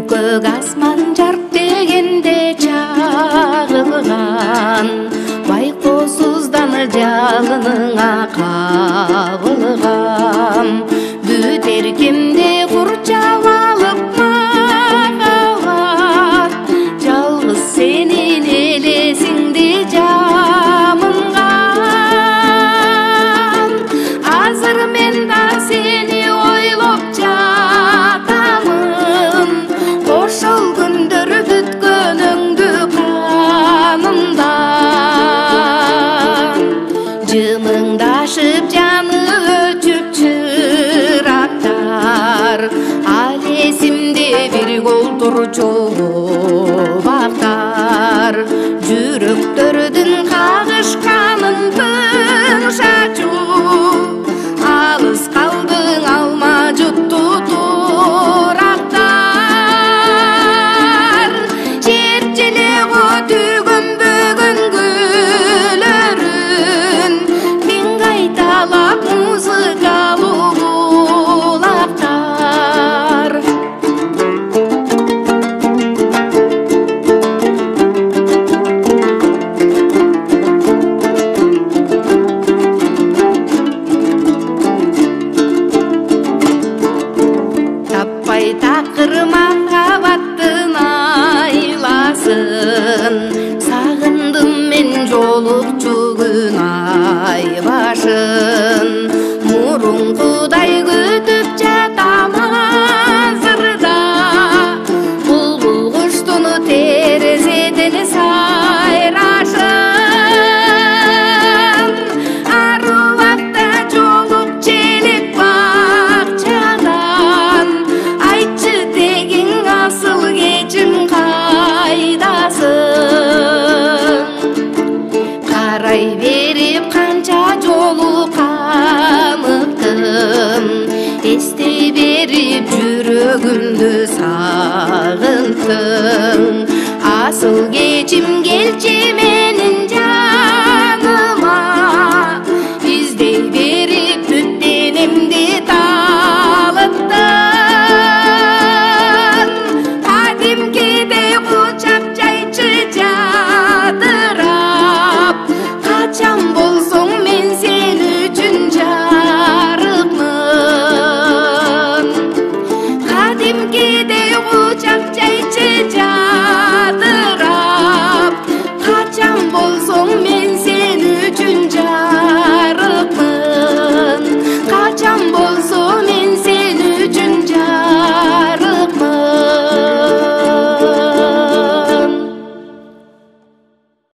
көк асман жарк дегенде чагылган байкоосуздан жалыныңа кабылгам бүт эркимди курчап алып махаббат жалгыз сенин элесиңди жамынган азыр мен да сени ойлоп жатамын ошол күндөр бүткөнүңдү канымдан жымыңдашып жаны өчүп чырактар ал эсимде бирге олтурчу бактар жүрөктөрдүн кагышканын тыңшачу алыс калдың алма жутту турактар чертелего түйгөнбөгөн гүлөрүн мен кайталап музыкалуу булактар таппай такыр махаббаттын айласын сагындым мен жолукчу күн ай башын мурункудай күтүп жатам азырда булбул куштун терезеден сайрашын ар убакта жолук желек бакчадан айтчы тегиң асыл кечим кайдасың карай берип канча жолу камыктым эстей берип жүрөгүмдү сагынттың асыл кечим келчи